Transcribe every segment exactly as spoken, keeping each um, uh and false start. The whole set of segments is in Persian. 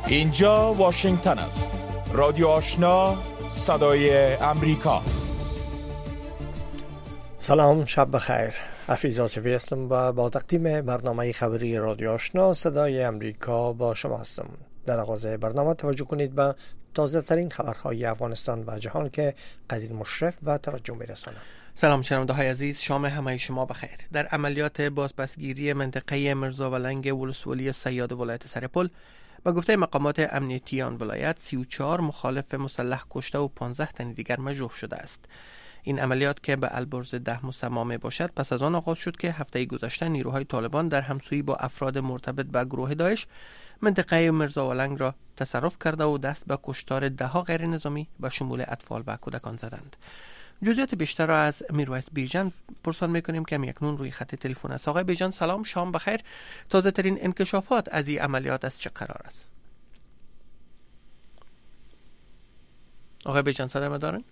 اینجا واشنگتن است. رادیو آشنا، صدای امریکا. سلام، شب بخیر. حفیظ آصفی هستم و با تقدیم برنامه خبری رادیو آشنا صدای امریکا با شما هستم. در آغاز برنامه توجه کنید به تازه ترین خبرهای افغانستان و جهان که قدیر مشرف و توجه می‌رساند. سلام شنونده های عزیز، شام همه شما بخیر. در عملیات بازپسگیری منطقه مرزاولنگ ولسوالی صیاد ولایت سرپل با گفته مقامات امنیتی آن ولایت سی و چهار مخالف مسلح کشته و پانزده تن دیگر مجروح شده است. این عملیات که به البرز ده مسمى می باشد پس از آن آغاز شد که هفته گذشته نیروهای طالبان در همسویی با افراد مرتبط به گروه داعش منطقه مرزاولنگ را تصرف کرده و دست به کشتار ده ها غیر نظامی به شمول اطفال و کودکان زدند. جزئیات بیشتر را از میرویس بیژن پرسان میکنیم که اکنون روی خط تلفن است. آقای بیژن سلام، شام بخیر. تازه ترین انکشافات از این عملیات از چه قرار است؟ آقای بیژن صدای ما دارین؟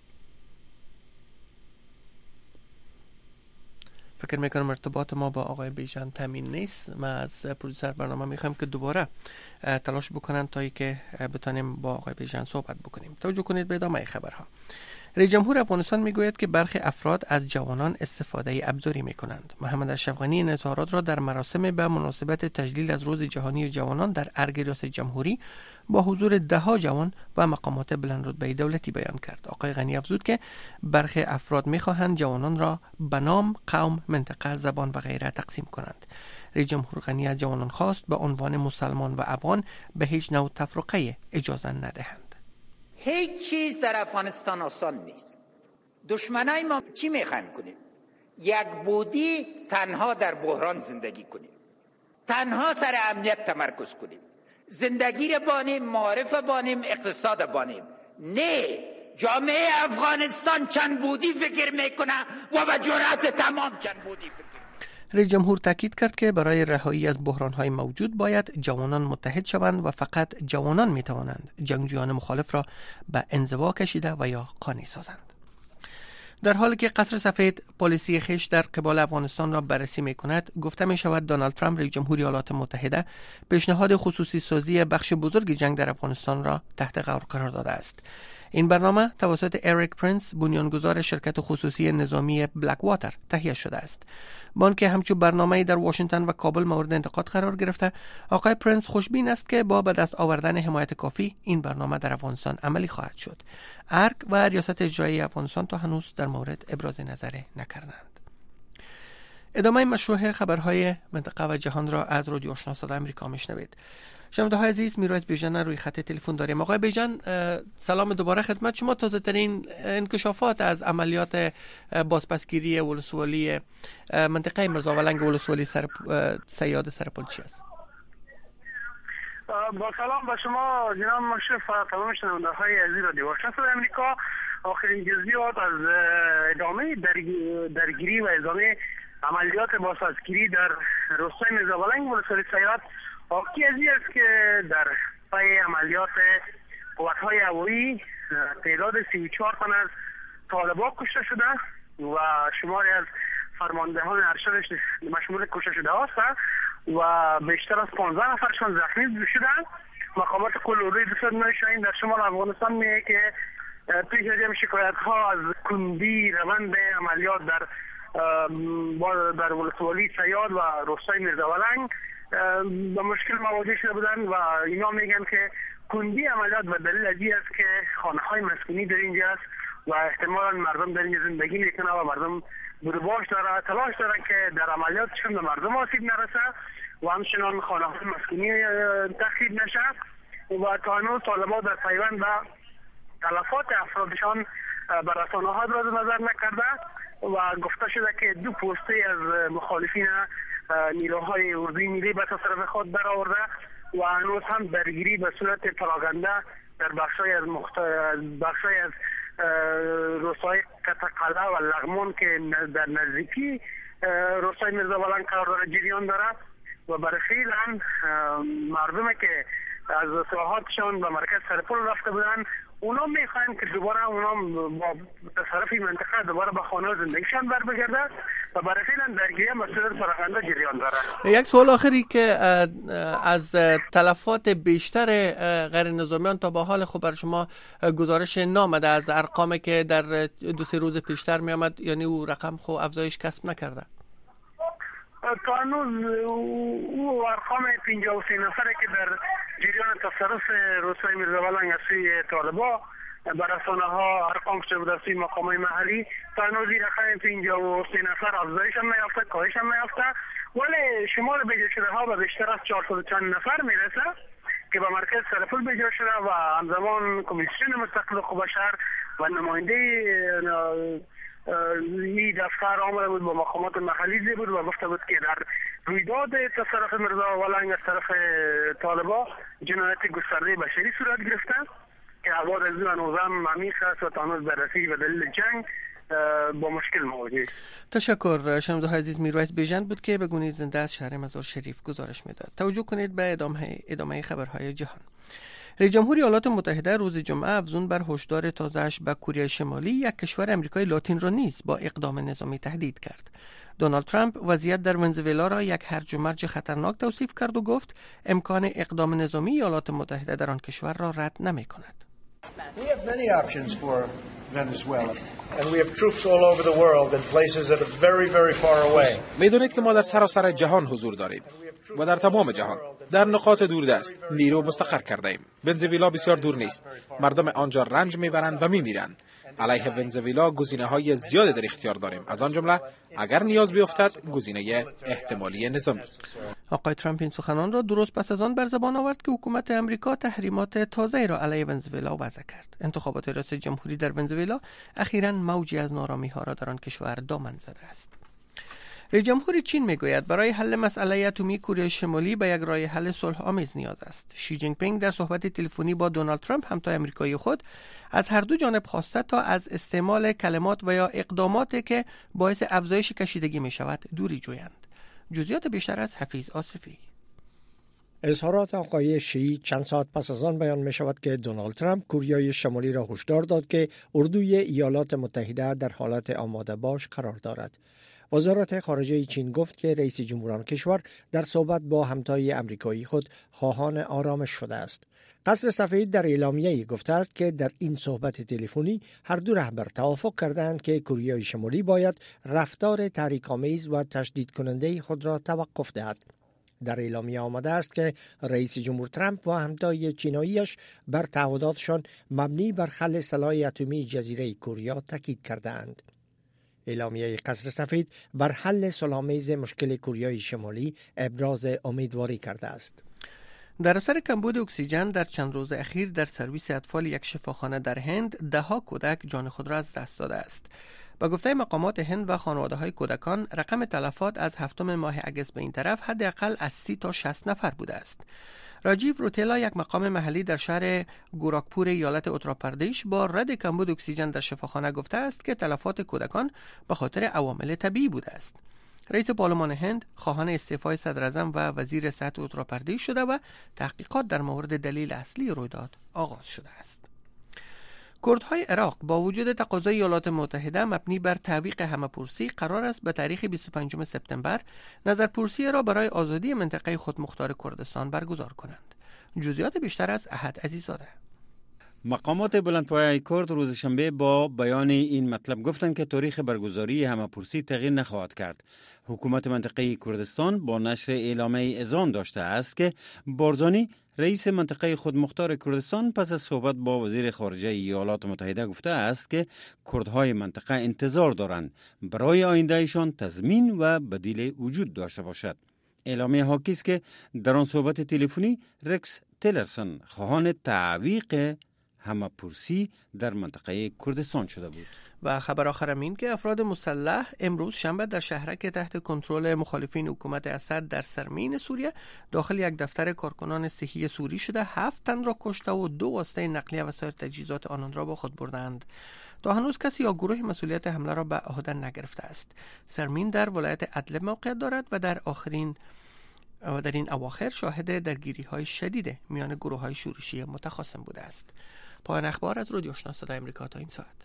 فکر میکنم ارتباط ما با آقای بیژن تامین نیست. ما از پرودوسر برنامه میخوایم که دوباره تلاش بکنن تا ای که بتانیم با آقای بیژن صحبت بکنیم. توجه کنید به ادامه خبرها. رئیس جمهور افغانستان میگوید که برخی افراد از جوانان استفاده ابزاری میکنند. محمد اشرف غنی این اظهارات را در مراسم به مناسبت تجلیل از روز جهانی جوانان در ارگ ریاست جمهوری با حضور ده ها جوان و مقامات بلند رتبه دولتی بیان کرد. آقای غنی افزود که برخی افراد میخواهند جوانان را به نام، قوم، منطقه، زبان و غیره تقسیم کنند. رئیس جمهور غنی از جوانان خواست به عنوان مسلمان و افغان به هیچ نوع تفرقه اجازه ندهند. هیچ چیز در افغانستان آسان نیست. دشمنای ما چی میخوایم کنیم؟ یک بودی تنها در بحران زندگی کنیم، تنها سر امنیت تمرکز کنیم، زندگی را بانیم، معارف بانیم، اقتصاد بانیم. نه، جامعه افغانستان چند بودی فکر میکنه و به جرأت تمام چند بودی فکر. رئیس جمهور تاکید کرد که برای رهایی از بحران‌های موجود باید جوانان متحد شوند و فقط جوانان می‌توانند جنگجویان مخالف را به انزوا کشیده و یا قانع سازند. در حالی که قصر سفید پلیسی خویش در قبال افغانستان را بررسی می‌کند، گفته می‌شود دونالد ترامپ رئیس جمهور ایالات متحده پیشنهاد خصوصی سازی بخش بزرگ جنگ در افغانستان را تحت غور قرار داده است. این برنامه توسط اریک پرینس، بنیانگذار شرکت خصوصی نظامی بلک واتر تهیه شده است. با آنکه همچون برنامه‌ای در واشنگتن و کابل مورد انتقاد قرار گرفته، آقای پرینس خوشبین است که با به دست آوردن حمایت کافی این برنامه در افغانستان عملی خواهد شد. ارگ و ریاست اجرایی افغانستان تا هنوز در مورد ابراز نظر نکردند. ادامه مشروع خبرهای منطقه و جهان را از رادیو آشنا صدای امریکا میشنوید. شنونده های عزیز، میرویس بیژن روی خط تلفن داریم. آقای بیژن سلام دوباره خدمت شما. تازه ترین انکشافات از عملیات بازپسگیری ولسوالی منطقه مرزاولنگ ولسوالی سر صیاد سرپل چی است؟ با سلام به شما جناب مشرف و تمام شنونده های عزیز رادیو آشنا صدای امریکا. آخرین جزئیات از ادامه درگیری و ادامه عملیات بازپسگیری در روستای مرزاولنگ ولسوالی صیاد حاکی از این است که در پای عملیات قوت‌های هوایی تعداد سی و چهار تن از طالبان کشته شده و شماری از فرماندهان ارشدش مشمول کشته شده است و بیشتر از پانزده نفرشان زخمی شدند. مقامات کل اردوی دویست و نه شاهین در شمال افغانستان میگه که پیش از این شکایت ها از کندی روند عملیات در در ولسوالی صیاد و روستای مرزاولنگ با مشکل مواجه شده بودن و اینا میگن که کندی عملیات به دلیل از این است که خانه های مسکونی در اینجا است و احتمالا مردم در اینجا زندگی میکنه و مردم بودباش داره، تلاش دارن که در عملیاتشون به مردم آسیب نرسه و همچنان خانه های مسکونی تخریب نشه و تا هنوز طالبان در پیوند به تلفات افرادشان به رسانه ها ابراز نظر نکرده و گفته شده که دو پوسته از مخالفین نیروهای اردوی ملی به تصرف خود درآورده و هنوز هم درگیری به صورت پراگنده در بخشای از مخت... بخشای از روستای کتقله و لغمان که در نزدیکی روستای مرزاولنگ قرار داره جریان داره و برای فعلا مردمی که از ساحاتشان به مرکز سرپل رفته بودن اونا میخواین که دوباره اونا با تصرف منطقه دوباره به خانه زندگیشان بر بگرده و برای فعلا درگیری مسئولیت پراکنده جریان داره. یک سوال آخری که از تلفات بیشتر غیر نظامیان تا به حال خب بر شما گزارش نامده از ارقامی که در دو سه روز پیشتر می آمد، یعنی او رقم خب افزایش کسب نکرده؟ تا هنوز او ارقام پنجاه و سه نفره که در جریان تصرف روستای میرزاولنگ از سوی طالبا بر رسانه ها ارقام شده بود از سوی مقامات محلی، تا هنوز این رقم پنجاه و سه نفر افزایش هم نیافته، کاهش هم نیافته، ولی شمار بیجا شده ها به بیشتر از چهارصد و چند نفر میرسه که به مرکز سرپل بیجا شده و همزمان کمیسیون مستقل حقوق بشر و نماینده این دفتر آمده بود با مقامات محلی زی بود و گفته بود که در رویداد تصرف میرزاولنگ از طرف طالبا جنایت گسترده بشری صورت گرفته که عواد از او هنوزم عمیق است و تا هنوز بررسی و دلیل جنگ با مشکل مواجه. تشکر. شنونده عزیز، میرویس بیژن بود که به گونه زنده از شهر مزار شریف گزارش میداد. توجه کنید به ادامه ادامه خبرهای جهان. رئیس جمهور ایالات متحده روز جمعه افزون بر هشدار تازه‌اش به کره شمالی، یک کشور آمریکای لاتین را نیز با اقدام نظامی تهدید کرد. دونالد ترامپ وضعیت در ونزوئلا را یک هرج و مرج خطرناک توصیف کرد و گفت امکان اقدام نظامی ایالات متحده در آن کشور را رد نمی‌کند. We have many options for Venezuela and we have troops all over the world in places that are very very far away. می‌دونید که ما در سراسر جهان حضور داریم و در تمام جهان در نقاط دوردست نیرو مستقر کرده ایم. ونزوئلا بسیار دور نیست. مردم آنجا رنج میبرند و میمیرند. علیه ونزوئلا گزینه‌های زیادی در اختیار داریم، از آن جمله اگر نیاز بیفتد گزینه احتمالی نظامی. آقای ترامپ این سخنان را درست پس از آن بر زبان آورد که حکومت امریکا تحریمات تازه‌ای را علیه ونزوئلا وضع کرد. انتخابات ریاست جمهوری در ونزوئلا اخیراً موجی از نارامی‌ها را در آن کشور دامن زده است. رئیس جمهور چین میگوید برای حل مسئله اتمی کره شمالی به یک راه حل صلح آمیز نیاز است. شی جینگ پینگ در صحبت تلفنی با دونالد ترامپ همتای آمریکایی خود از هر دو جانب خواسته تا از استعمال کلمات و یا اقداماتی که باعث افزایش کشیدگی می شود دوری جویند. جزئیات بیشتر از حفیظ آصفی. اظهارات آقای شی چند ساعت پس از آن بیان می شود که دونالد ترامپ کره شمالی را هشدار داد که اردوی ایالات متحده در حالت آماده باش قرار دارد. وزارت خارجه چین گفت که رئیس جمهوران کشور در صحبت با همتای آمریکایی خود خواهان آرامش شده است. قصر سفید در اعلامیه‌ای گفته است که در این صحبت تلفنی هر دو رهبر توافق کردند که کره شمالی باید رفتار تحریک‌آمیز و تشدید کننده خود را توقف دهد. در اعلامیه آمده است که رئیس جمهور ترامپ و همتای چیناییش بر تعهداتشان مبنی بر خلع سلاح اتمی جزیره کره تاکید کردند. اعلامیه قصر سفید بر حل صلح‌آمیز مشکل کره شمالی ابراز امیدواری کرده است. در اثر کمبود اکسیژن در چند روز اخیر در سرویس اطفال یک شفاخانه در هند ده کودک جان خود را از دست داده است. با گفته مقامات هند و خانواده های کودکان رقم تلفات از هفتم ماه اگست به این طرف حداقل از سی تا شصت نفر بوده است. راجیو روتیلا یک مقام محلی در شهر گوراکپور ایالت اتراپردیش با رد کمبود اکسیژن در شفاخانه گفته است که تلفات کودکان به خاطر عوامل طبیعی بوده است. رئیس پارلمان هند خواهان استعفای صدر اعظم و وزیر صحت اتراپردیش شده و تحقیقات در مورد دلیل اصلی رویداد آغاز شده است. کردهای عراق با وجود تقاضای ایالات متحده مبنی بر تعویق همه‌پرسی قرار است به تاریخ بیست و پنجم سپتامبر نظرپرسی را برای آزادی منطقه خودمختار کردستان برگزار کنند. جزئیات بیشتر از احد عزیزاده. مقامات بلندپایه کرد روز شنبه با بیان این مطلب گفتند که تاریخ برگزاری همه‌پرسی تغییر نخواهد کرد. حکومت منطقه کردستان با نشر اعلامیه اذعان داشته است که بارزانی رئیس منطقه خودمختار کردستان پس از صحبت با وزیر خارجه ایالات متحده گفته است که کردهای منطقه انتظار دارند برای آیندهشان تضمین و بدیل وجود داشته باشد. اعلامیه حاکی است که در آن صحبت تلفنی رکس تیلرسون خواهان تعویق همه‌پرسی در منطقه کردستان شده بود. و خبر آخرم این که افراد مسلح امروز شنبه در شهرک تحت کنترل مخالفین حکومت اسد در سرمین سوریه داخل یک دفتر کارکنان صحی سوری شده هفت تن را کشته و دو واسطه نقلیه و سایر تجهیزات آنان را با خود بردند. تا هنوز کسی یا گروه مسئولیت حمله را به عهده نگرفته است. سرمین در ولایت ادلب موقعیت دارد و در آخرین و در این اواخر شاهد درگیری های شدید میان گروه های شورشی متخاصم بوده است. پایان اخبار از رادیو آشنا صدای آمریکا تا این ساعت.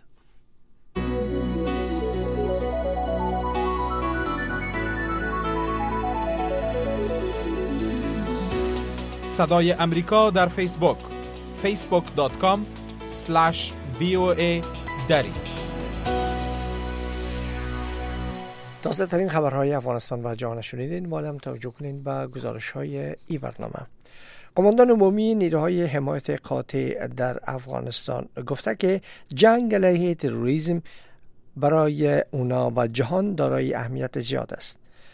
صدای امریکا در فیسبوک فیسبوک دات کام اسلش وی او ای دری. تازه ترین خبرهای افغانستان و جهان شنیدین. مالم توجه کنین به گزارش های ای برنامه. قماندان عمومی نیروهای حمایت قاطع در افغانستان گفته که جنگ علیه تروریسم برای اونا و جهان دارای اهمیت زیاد است.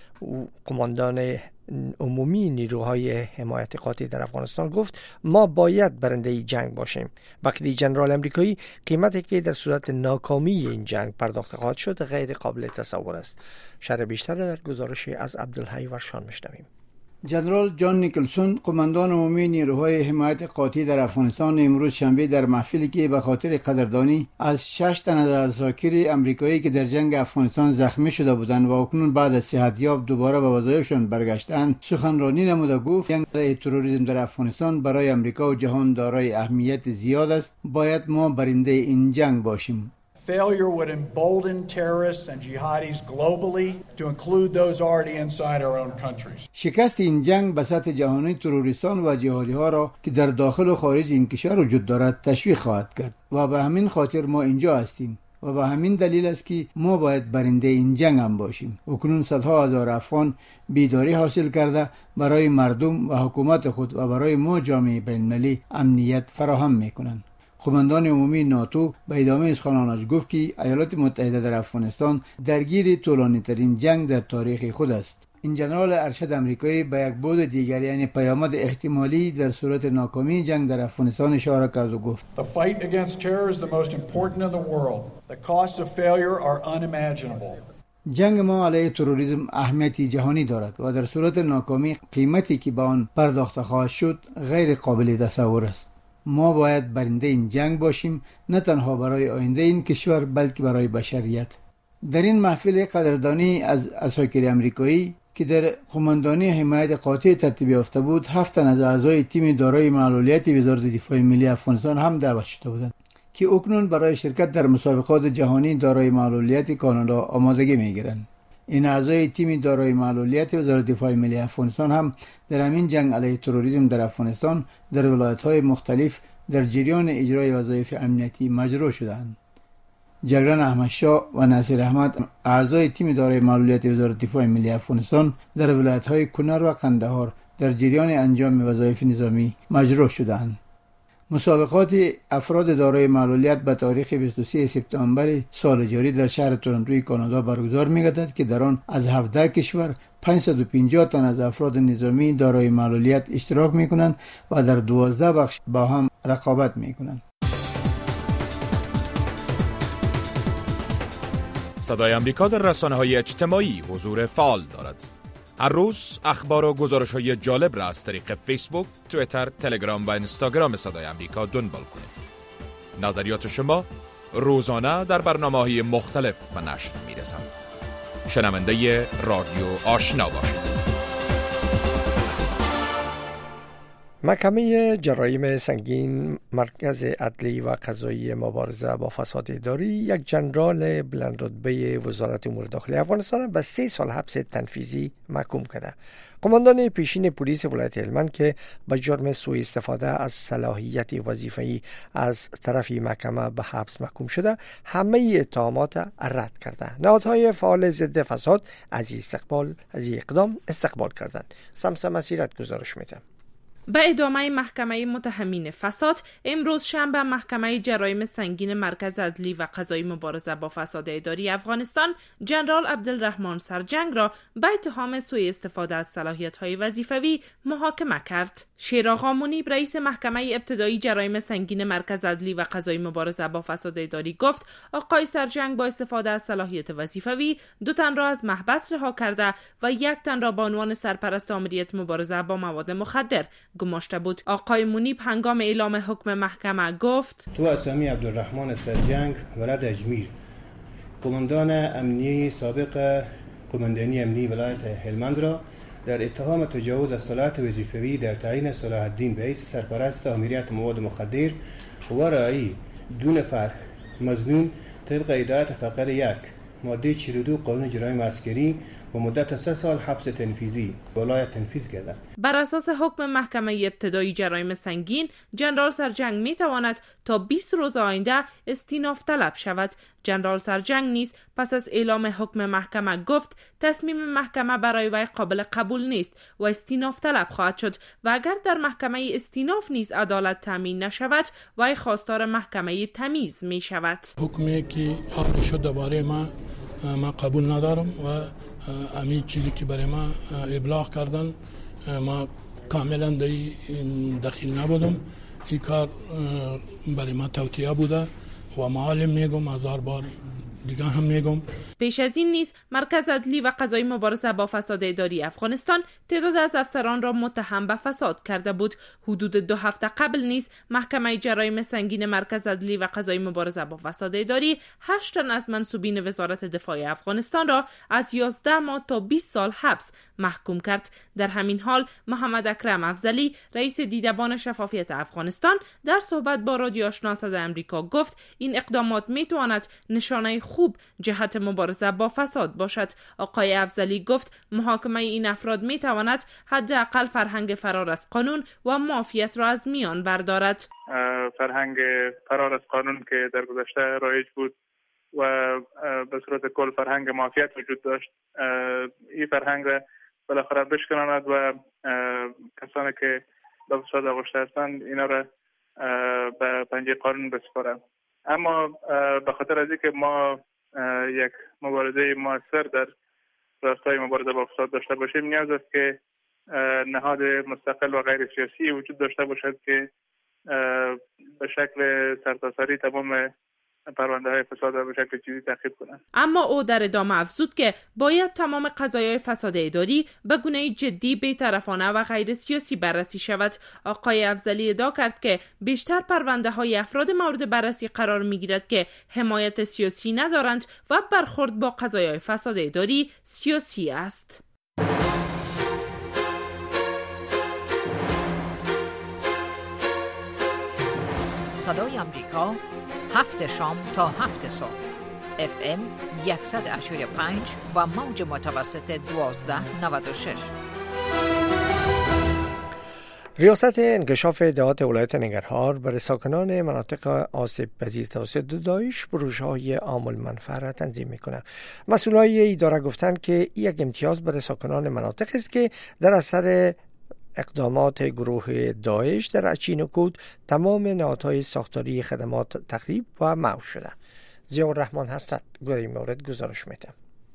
قماندان عمومی نیروهای حمایت قاطع در افغانستان گفت ما باید برنده جنگ باشیم. وکیل ژنرال امریکایی قیمتی که در صورت ناکامی این جنگ پرداخت خواهد شد غیر قابل تصور است. شرح بیشتر در گزارشی از عبدالحی ورشان میشنویم. جنرال جان نیکلسون قماندان عمومی نیروهای حمایت قاطع در افغانستان امروز شنبه در محفلی که به خاطر قدردانی از شش تن از عساکر امریکایی که در جنگ افغانستان زخمی شده بودند و اکنون بعد از صحتیاب دوباره به وظایفشان برگشتند سخنرانی نموده گفت جنگ علیه تروریسم در افغانستان برای امریکا و جهان دارای اهمیت زیاد است. باید ما برنده این جنگ باشیم. Failure would embolden terrorists and jihadis globally to include those already inside our own countries. شکست این جنگ به سطح جهانی تروریستان و جهادی ها را که در داخل و خارج این کشور وجود دارد تشویق خواهد کرد و به همین خاطر ما اینجا هستیم و به همین دلیل است که ما باید برنده این جنگ هم باشیم. اکنون صدها هزار افغان بیداری حاصل کرده برای مردم و حکومت خود و برای ما جامعه بین‌المللی امنیت فراهم میکنند. قماندان عمومی ناتو به ادامه سخنانش گفت که ایالات متحده در افغانستان درگیر طولانی ترین جنگ در تاریخ خود است. این جنرال ارشد امریکایی به یک بود دیگر یعنی پیامد احتمالی در صورت ناکامی جنگ در افغانستان اشاره کرد و گفت The fight against terror is the most important in the world. The costs of failure are unimaginable. جنگ ما علیه تروریسم اهمیتی جهانی دارد و در صورت ناکامی قیمتی که به آن پرداخته خواهد شد غیر قابل تصور است. ما باید برنده این جنگ باشیم، نه تنها برای آینده این کشور بلکه برای بشریت. در این محفل قدردانی از عساکر امریکایی که در قماندانی حمایت قاطع ترتیب یافته بود، هفت تن از اعضای تیم دارای معلولیت وزارت دفاع ملی افغانستان هم دعوت شده بودند که اکنون برای شرکت در مسابقات جهانی دارای معلولیت کانادا آمادگی می‌گیرند. این اعضای تیم دارای معلولیت وزارت دفاع ملی افغانستان هم در همین جنگ علیه تروریسم در افغانستان در ولایت‌های مختلف در جریان اجرای وظایف امنیتی مجروح شدند. جگران احمد شاه و ناصر احمد اعضای تیم دارای معلولیت وزارت دفاع ملی افغانستان در ولایت‌های کنر و قندهار در جریان انجام وظایف نظامی مجروح شدند. مسابقات افراد دارای معلولیت به تاریخ بیست و سوم سپتامبر سال جاری در شهر تورنتو کانادا برگزار می‌گردد که در آن از هفده کشور پانصد و پنجاه تن از افراد نظامی دارای معلولیت اشتراک می‌کنند و در دوازده بخش با هم رقابت می‌کنند. صدای امریکا در رسانه‌های اجتماعی حضور فعال دارد. هر روز اخبار و گزارش‌های جالب را از طریق فیسبوک، توییتر، تلگرام و اینستاگرام صدای امریکا دنبال کنید. نظریات شما روزانه در برنامه‌های مختلف به نشر می‌رسند. شنونده رادیو آشنا باشید. محکمه جرایم سنگین مرکز عدلی و قضایی مبارزه با فساد اداری یک جنرال بلند رتبه وزارت امور داخلی افغانستان به سه سال حبس تنفیذی محکوم کرده. قماندان پیشین پلیس ولایت هلمند که به جرم سوء استفاده از صلاحیت وظیفه‌ای از طرف محکمه به حبس محکوم شده همه اتهامات رد کرده. نهادهای فعال ضد فساد از استقبال از اقدام استقبال کردند. سمسم مسیرت گزارش میده. به ادامه محکمه متهمین فساد امروز شنبه محکمه جرایم سنگین مرکز عدلی و قضایی مبارزه با فساد اداری افغانستان جنرال عبدالرحمن سرجنگ را به اتهام سوء استفاده از صلاحیت‌های وظیفوی محاکمه کرد. شیراغ منیب رئیس محکمه ابتدایی جرایم سنگین مرکز عدلی و قضایی مبارزه با فساد اداری گفت آقای سرجنگ با استفاده از صلاحیت وظیفوی دو تن را از محبس رها کرده و یک تن را به عنوان سرپرست آمریت مبارزه با مواد مخدر گماشته بود. آقای منیب هنگام اعلام حکم محکمه گفت تو اسامی عبدالرحمن سرجنگ ولد اجمیر قماندان امنیه سابق قماندانی امنی ولایت هلمند را در اتهام تجاوز از صلاحیت وظیفوی در تعیین صلاح الدین به حیث سرپرست آمریت مواد مخدر و رأی دو نفر مظنون طبق هدایت فقره یک ماده چهل و دو قانون جنایی عسکری و مدت سه سال حبس تنفیذی ولایت تنفیذ گردد. بر اساس حکم محکمه ابتدایی جرایم سنگین، جنرال سرجنگ می تواند تا بیست روز آینده استیناف طلب شود. جنرال سرجنگ نیز پس از اعلام حکم محکمه گفت تصمیم محکمه برای وی قابل قبول نیست و استیناف طلب خواهد شد و اگر در محکمه استیناف نیز عدالت تامین نشود وی خواستار محکمه تمیز می شود. حکمی که آمده شد درباره ما ما قبول ندارم و امی چیزی که برای ما ابلاغ کردن ما کاملا در دخیل نبودم. این کار برای ما توطئه بوده و معالم میگم هزار بار دیگه هم میگم. پیش از این نیز مرکز عدلی و قضایی مبارزه با فساد اداری افغانستان تعداد از افسران را متهم به فساد کرده بود. حدود دو هفته قبل نیز محکمه جرایم سنگین مرکز عدلی و قضایی مبارزه با فساد اداری هشت تن از منصوبین وزارت دفاع افغانستان را از یازده ماه تا بیست سال حبس محکوم کرد. در همین حال محمد اکرم افضلی رئیس دیدبان شفافیت افغانستان در صحبت با رادیو آشنا صدای آمریکا گفت این اقدامات میتواند نشانه خوب جهت مبارزه با فساد باشد. آقای افضلی گفت محاکمه این افراد میتواند حداقل فرهنگ فرار از قانون و مافیت را از میان بردارد. فرهنگ فرار از قانون که در گذشته رایج بود و به صورت کل فرهنگ مافیت وجود داشت، این فرهنگ را بالاخره بشکناند و کسانی که به فساد آغشته هستند اینا را به پنجه قانون بسپارند. اما به خاطر از اینکه ما یک مبارزه موثر در راستای مبارزه با فساد داشته باشیم، نیاز است که نهاد مستقل و غیر سیاسی وجود داشته باشد که به شکل سرتاسری تمام پرونده های فساد را به شکل چیزی تعقیب کنند. اما او در ادامه افزود که باید تمام قضایای فساد اداری به گونه جدی، بی‌طرفانه و غیر سیاسی بررسی شود. آقای افضلی ادعا کرد که بیشتر پرونده های افراد مورد بررسی قرار می گیرد که حمایت سیاسی ندارند و برخورد با قضایای فساد اداری سیاسی است. صدای آمریکا، هفت شام تا هفت صبح، اف ام صد و هشتاد و پنج و موج متوسط دوازده نود و شش. ریاست انکشاف دهات ولایت ننگرهار برای ساکنان مناطق آسیب پذیر توسط داعش پروژه‌های عام المنفعه را تنظیم می‌کند. مسئولای اداره گفتند که یک امتیاز برای ساکنان مناطق است که در اثر اقدامات گروه داعش در اچینوکود تمام نهادهای ساختاری خدمات تخریب و محو شده. ضیاءالرحمن هستند در این مورد گزارش می‌دهد.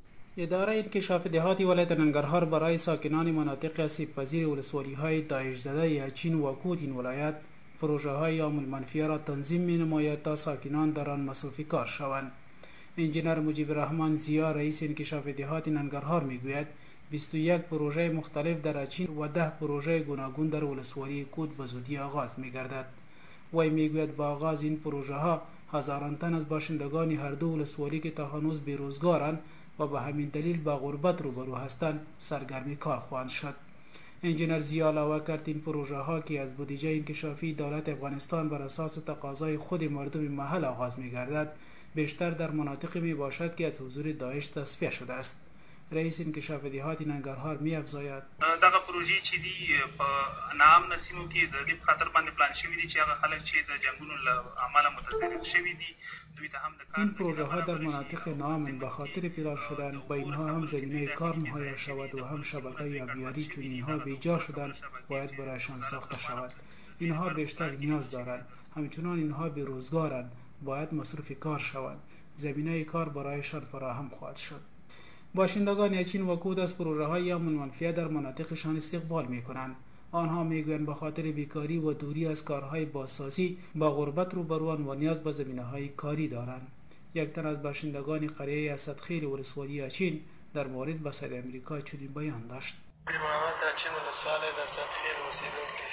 اداره انکشاف دهات ولایت ننگرهار برای ساکنان مناطق آسیب پذیر ولسوالی‌های داعش زده اچین و کود این ولایت پروژه‌های عام المنفعه را تنظیم می‌نماید تا ساکنان در آن مصروف کار شوند. انجینر مجیب الرحمن زیا رئیس انکشاف دهات ننگرهار می‌گوید بیست و یک پروژه مختلف در اچین و ده پروژه گوناگون در ولسوالی کود به زودی آغاز می‌گردد. وی می‌گوید با آغاز این پروژه‌ها هزاران تن از باشندگان هر دو ولسوالی که تا هنوز بیروزگارند و به همین دلیل با غربت روبرو هستند سرگرم کار خواهند شد. انجینر زیا علاوه کرد این پروژه ها که از بودجه انکشافی دولت افغانستان بر اساس تقاضای خود مردم محل آغاز می‌گردد، بیشتر در مناطقی میباشد که از حضور داعش تصفیه شده است. رئیس انکشاف دهات ننگرهار می‌افزاید دغه پروژې چې دی په نام نسیمو کې د دې خاطر باندې پلان شوی دي چې هغه خلک چې د جنگونو له عمله متضرر شوی دي دوی ته هم این پروژه ها در مناطق نام به خاطر پلان شدن با اینها هم زمینه کار مهیا شود و هم شبکه آبیاری چون اینها بیجا شدن باید برایشان ساخته شود. اینها بیشتر نیاز دارند، همچنان اینها بیروزگارند، باید مصروف کار شوند. زمینه کار برایشان فراهم خواهد شد. باشندگان اچین و کود از پروژه های عام المنفعه در مناطقشان استقبال می کنند. آنها میگویند به خاطر بیکاری و دوری از کارهای بازسازی با غربت روبروان و نیاز به زمینه های کاری دارند. یک تن از باشندگان قریه اسدخیل ولسوالی اچین در مورد به صدای آمریکا چنین بیان داشت. پیر محمد اچین ولسوالی د اسدخیل اوسیدونکی.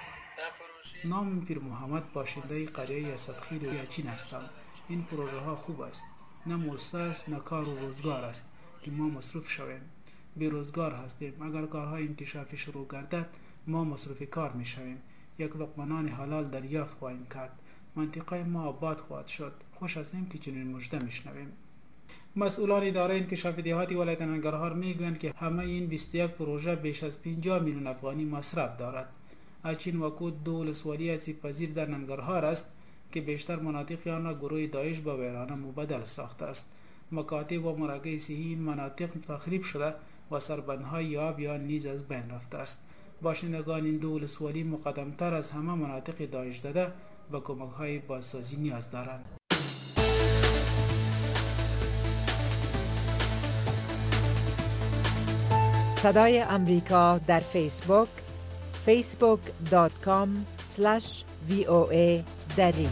نام پیر محمد باشنده قریه اسدخیل اچین هستم. این پروژه ها خوب است. نه موسس نه کار و روزگار است که ما مصروف شویم. بیروزگار هستیم. اگر کارهای انکشافی شروع گردد ما مصرف کار می شویم. یک لقمه نان حلال دریافت خواهیم کرد. منطقه ما آباد خواهد شد. خوش هستیم که چنین مژده میشنویم. مسئولان اداره انکشاف دهاتی ولایت ننگرهار میگویند که همه این بیست و یک پروژه بیش از پنجاه میلیون افغانی مصرف دارد. اچین وکود دو ولسوالی آسیب پذیر در ننگرهار است که بیشتر مناطق آن را گروه داعش به ویرانه مبدل ساخته است. مکاتب و مراکز صحی این مناطق تخریب شده و سربندهای آب یا نیز از بین رفته است. باشندگان این دو ولسوالی مقدمتر از همه مناطق داعش زده و کمک‌های بازسازی نیاز دارند. صدای امریکا در فیسبوک فیسبوک دات کام اسلش وی او ای دری.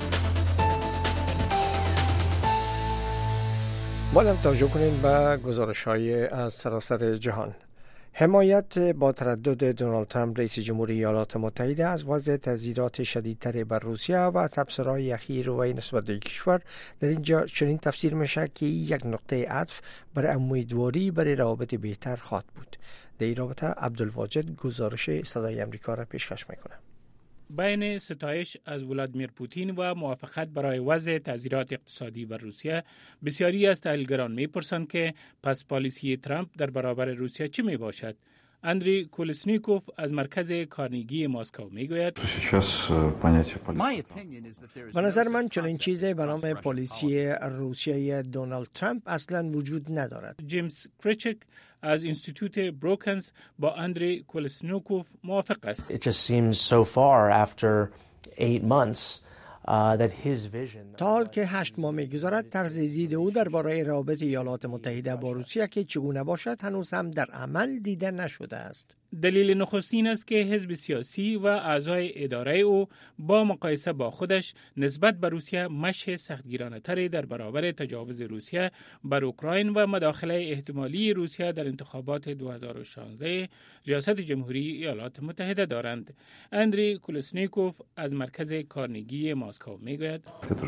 باید توجه کنید به گزارش‌های از سراسر جهان. حمایت با تردد دونالد ترامپ رئیس جمهوری ایالات متحده از وضع تحذیرات شدیدتر بر روسیه و تبصره‌های اخیر وی نسبت به کشور در اینجا چنین تفسیر میشه که یک نقطه عطف برای امیدواری برای روابط بهتر خواهد بود. در این رابطه عبدالواجد گزارش صدای امریکا را پیشکش میکنه. بین ستایش از ولادیمیر پوتین و موافقت برای وضع تحذیرات اقتصادی بر روسیه، بسیاری از تحلیلگران می‌پرسند که پس پالیسی ترامپ در برابر روسیه چه میباشد؟ اندری کولسنیکوف از مرکز کارنگی مسکو میگوید به نظر من چنین چیزی به نام پالیسی روسیه دونالد ترامپ اصلا وجود ندارد. جیمز کریچک از انستیتوت بروکنز با اندری کولسنیکوف موافق است. It just seems so far after eight months Uh, that his vision تا حال که هشت ماه می‌گذرد طرز دید او درباره روابط ایالات متحده با روسیه که چگونه باشد هنوز هم در عمل دیده نشده است. دلیل نخستین است که حزب سیاسی و اعضای اداره او با مقایسه با خودش نسبت به روسیه مشی سختگیرانه‌تری در برابر تجاوز روسیه بر اوکراین و مداخله احتمالی روسیه در انتخابات دو هزار و شانزده ریاست جمهوری ایالات متحده دارند. اندری کولسنیکوف از مرکز کارنگی مسکو میگوید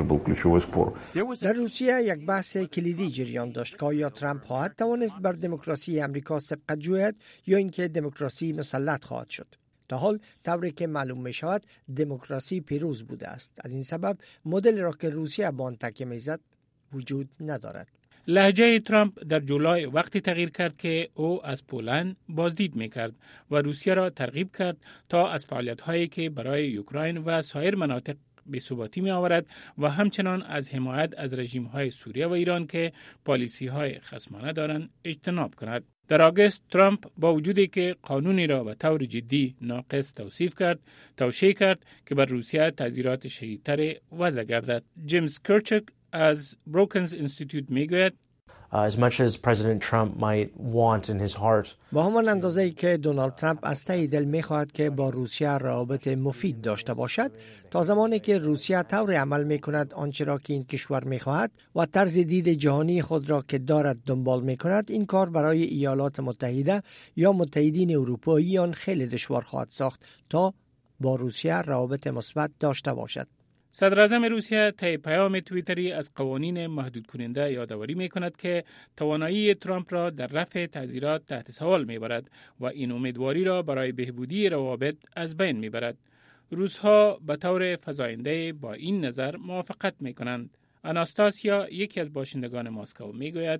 در روسیه یک بحث کلیدی جریان داشت که آیا ترامپ خواهد توانست بر دموکراسی امریکا سبقت جوید یا اینکه دموکراسی مسلط خواهد شد. تا حال طوری که معلوم می شود دموکراسی پیروز بوده است. از این سبب مدل را که روسیه به آن تکیه می‌زد وجود ندارد. لهجه ترامپ در جولای وقتی تغییر کرد که او از پولند بازدید می‌کرد و روسیه را ترغیب کرد تا از فعالیت‌هایی که برای اوکراین و سایر مناطق بی‌ثباتی می آورد و همچنان از حمایت از رژیم‌های سوریه و ایران که پالیسی‌های خصمانه دارند اجتناب کند. در آگوست ترامپ با وجودی که قانونی را به طور جدی ناقص توصیف کرد، توشیح کرد که بر روسیه تحذیرات شدیدتر وضع گردد. جیمز کرچک از بروکنز انستیتوت میگوید Uh, as much as President Trump might want in his heart. با همان اندازه‌ای که دونالد ترامپ از ته دل می‌خواهد که با روسیه روابط مفید داشته باشد، تا زمانی که روسیه طور عمل می‌کند آنچه را که این کشور می‌خواهد و طرز دید جهانی خود را که دارد دنبال می‌کند، این کار برای ایالات متحده یا متحدین اروپایی آن خیلی دشوار خواهد ساخت تا با روسیه روابط مثبت داشته باشد. صدر اعظم روسیه طی پیام توییتری از قوانین محدود کننده یادآوری می کند که توانایی ترامپ را در رفع تحذیرات تحت سوال می برد و این امیدواری را برای بهبودی روابط از بین می برد. روس‌ها به طور فزاینده با این نظر موافقت می کنند. آناستاسیا یکی از باشندگان مسکو میگوید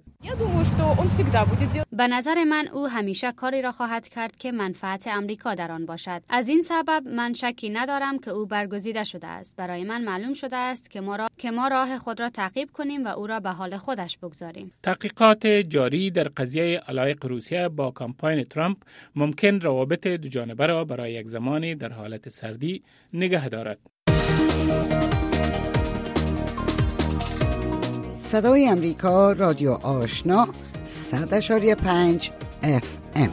به نظر من او همیشه کاری را خواهد کرد که منفعت امریکا در آن باشد. از این سبب من شکی ندارم که او برگزیده شده است. برای من معلوم شده است که ما را که ما راه خود را تعقیب کنیم و او را به حال خودش بگذاریم. تحقیقات جاری در قضیه علایق روسیه با کمپاین ترامپ ممکن روابط دو جانبه را برای یک زمانی در حالت سردی نگه دارد. صدای امریکا رادیو آشنا صد اشاری پنج اف ام.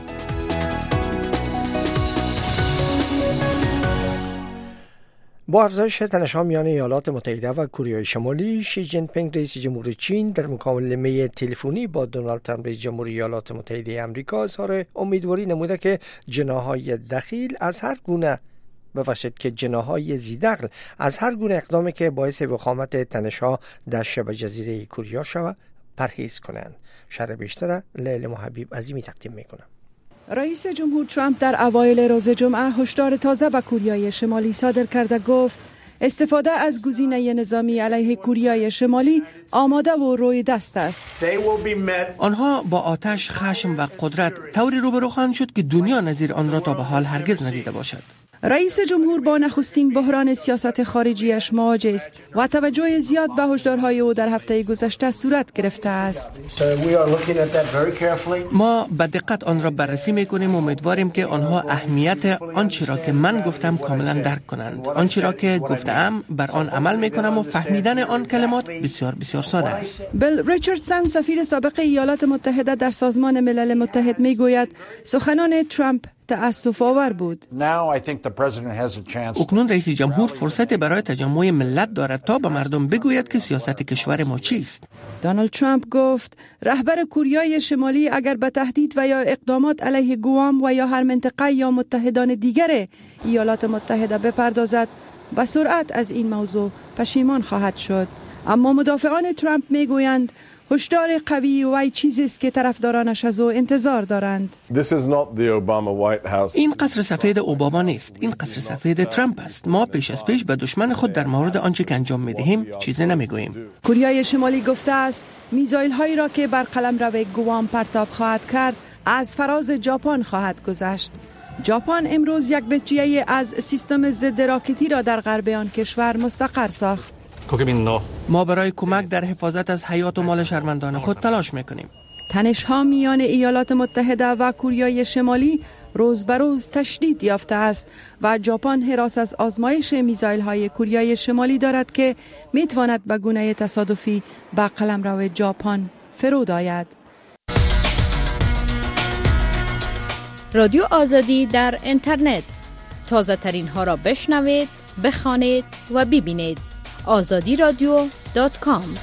با افزایش تنش‌ها میان ایالات متحده و کره شمالی، شی جین پینگ رئیس جمهور چین در مکالمه تلفنی با دونالد ترامپ رئیس جمهوری ایالات متحده آمریکا اظهار امیدواری نموده که جناح‌های دخیل از هر گونه ببخشید که جناح‌های ذی‌دخل از هر گونه اقدامی که باعث وخامت تنش‌ها در شبه جزیره کوریا شود پرهیز کنند. شرح بیشتر لیلی محبیب عظیمی تقدیم میکنم. رئیس جمهور ترامپ در اوایل روز جمعه هشدار تازه به کوریای شمالی صادر کرده گفت استفاده از گزینه نظامی علیه کوریای شمالی آماده و روی دست است. آنها با آتش، خشم و قدرت طوری روبرو خواهند شد که دنیا نظیر آن را تا به حال هرگز ندیده باشد. رئیس جمهور با نخستین بحران سیاست خارجیش مواجه است و توجه زیاد به هشدارهای او در هفته گذشته صورت گرفته است. ما به دقت آن را بررسی میکنیم و امیدواریم که آنها اهمیت آنچه را که من گفتم کاملا درک کنند. آنچه را که گفتم بر آن عمل میکنم و فهمیدن آن کلمات بسیار بسیار ساده است. بیل ریچاردسون سفیر سابق ایالات متحده در سازمان ملل متحد میگوید سخنان ترامپ تأسف آور بود. اکنون رئیس جمهور فرصت برای تجمع ملت دارد تا به مردم بگوید که سیاست کشور ما چیست. دونالد ترامپ گفت رهبر کوریای شمالی اگر به تهدید و یا اقدامات علیه گوام و یا هر منطقه یا متحدان دیگر ایالات متحده بپردازد به سرعت از این موضوع پشیمان خواهد شد. اما مدافعان ترامپ میگویند هشدار قوی و چیزی است که طرفدارانش از او انتظار دارند. این قصر سفید اوباما نیست. این قصر سفید ترامپ است. ما پیش از پیش به دشمن خود در مورد آنچه که انجام میدهیم چیزی نمیگوییم. کوریای شمالی گفته است میزایل هایی را که بر قلمرو گوام پرتاب خواهد کرد از فراز ژاپن خواهد گذشت. ژاپن امروز یک بچیه از سیستم ضد راکتی را در غرب آن کشور مستقر ساخت. ما برای کمک در حفاظت از حیات و مال شهروندان خود تلاش میکنیم. تنش‌ها میان ایالات متحده و کوریای شمالی روز به روز تشدید یافته است و ژاپن هراس از آزمایش میزایل‌های کوریای شمالی دارد که میتواند به گونه تصادفی به قلمرو ژاپن فرود آید. رادیو آزادی در اینترنت، تازه ترین ها را بشنوید، بخوانید و ببینید. آزادی رادیو دات کام.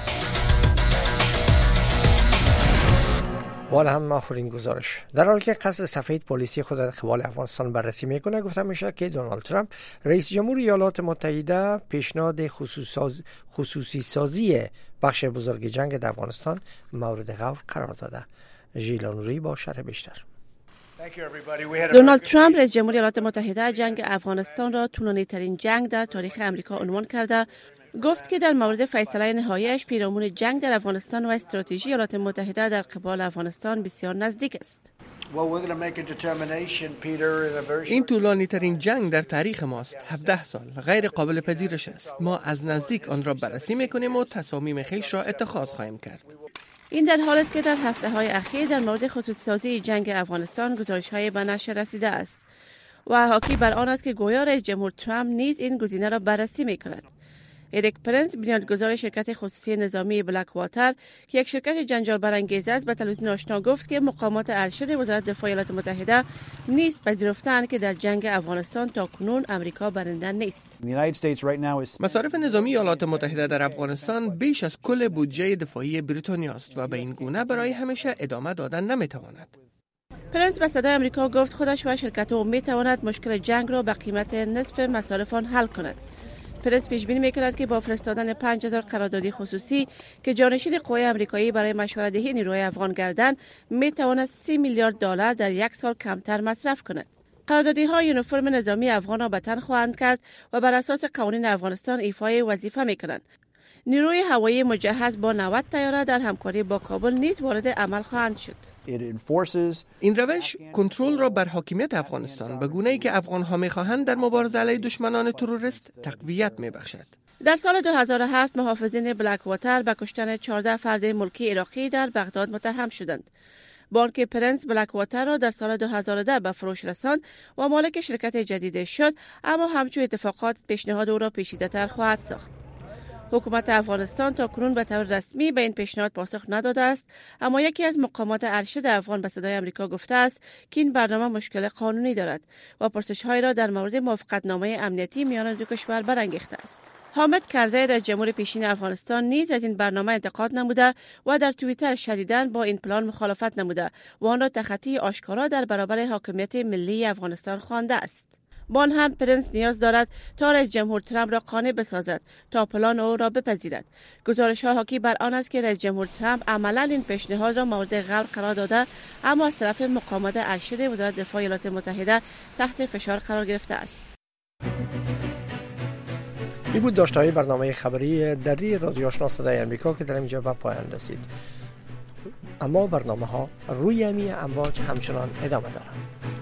والا هم آخرین گزارش در حالی که قصد سفید پلیسی خود در قبال افغانستان بررسی میکنه، گفته میشه که دونالد ترامپ رئیس جمهور ایالات متحده پیشنهاد خصوصی سازی بخش بزرگ جنگ در افغانستان مورد غور قرار داده. ژیلا نوری با شرح بیشتر. دونالد ترامپ رئیس جمهور ایالات متحده جنگ افغانستان را طولانی ترین جنگ در تاریخ امریکا عنوان کرده. گفت که در مورد فیصله نهاییش پیرامون جنگ در افغانستان و استراتژی ایالات متحده در قبال افغانستان بسیار نزدیک است. این طولانی ترین جنگ در تاریخ ماست. هفده سال غیر قابل پذیرش است. ما از نزدیک آن را بررسی میکنیم و تصامیم خویش را اتخاذ خواهیم کرد. این در حالی است که در هفته های اخیر در مورد خصوصی سازی جنگ افغانستان گزارش های به نشر رسیده است و حاکی بر آن است که گویا رئیس جمهور ترامپ نیز این گزینه را بررسی می کند. اریک پرنس بنیانگذار شرکت خصوصی نظامی بلک واتر که یک شرکت جنجال برانگیز است به تلویزیون آشنا گفت که مقامات ارشد وزارت دفاع ایالات متحده نیز پذیرفتند که در جنگ افغانستان تاکنون امریکا برنده نیست. مصارف نظامی ایالات متحده در افغانستان بیش از کل بودجه دفاعی بریتانیا است و به این گونه برای همیشه ادامه دادن نمیتواند. پرنس به صدای آمریکا گفت خودش و شرکت او میتواند مشکل جنگ را به قیمت نصف مصارف آن حل کند. پرنس پیش بینی میکند که با فرستادن پنج هزار قراردادی خصوصی که جانشین قوای آمریکایی برای مشوره‌دهی نیروی افغان گردند میتواند سی میلیارد دلار در یک سال کمتر مصرف کند. قراردادی ها یونیفرم نظامی افغان را به تن خواهند کرد و بر اساس قوانین افغانستان ایفای وظیفه میکنند. نیروی هوایی مجهز با نود طیاره در همکاری با کابل نیز وارد عمل خواهند شد. این روش کنترل را بر حاکمیت افغانستان به گونه‌ای که افغان‌ها می‌خواهند در مبارزه علیه دشمنان تروریست تقویت می‌بخشد. در سال دو هزار و هفت محافظین بلک واتر به کشتن چهارده فرد ملکی عراقی در بغداد متهم شدند. بانک پرنس بلک واتر را در سال دو هزار و ده به فروش رساند و مالک شرکت جدید شد، اما همچون اتفاقات پیشنهاد او را پیچیده‌تر خواهد ساخت. حکومت افغانستان تا کنون به طور رسمی به این پیشنهاد پاسخ نداده است، اما یکی از مقامات ارشد افغان به صدای آمریکا گفته است که این برنامه مشکل قانونی دارد و پرسش‌هایی را در مورد موافقتنامه امنیتی میان دو کشور برانگیخته است. حامد کرزی رئیس جمهور پیشین افغانستان نیز از این برنامه انتقاد نموده و در توییتر شدیداً با این پلان مخالفت نموده و آن را تخطی آشکارا در برابر حاکمیت ملی افغانستان خوانده است. بان هم پرنس نیاز دارد تا رئیس جمهور ترامپ را قانع بسازد تا پلان او را بپذیرد. گزارش ها حاکی بر آن است که رئیس جمهور ترامپ عملا این پیشنهاد را مورد قبول قرار داده، اما از طرف مقامات ارشد وزارت دفاع ایالات متحده تحت فشار قرار گرفته است. این بود داشته‌های برنامه خبری دری رادیو آشنا صدای آمریکا که در اینجا به پایان رسید. اما برنامه ها روی امی امواج همچنان ادامه دارند.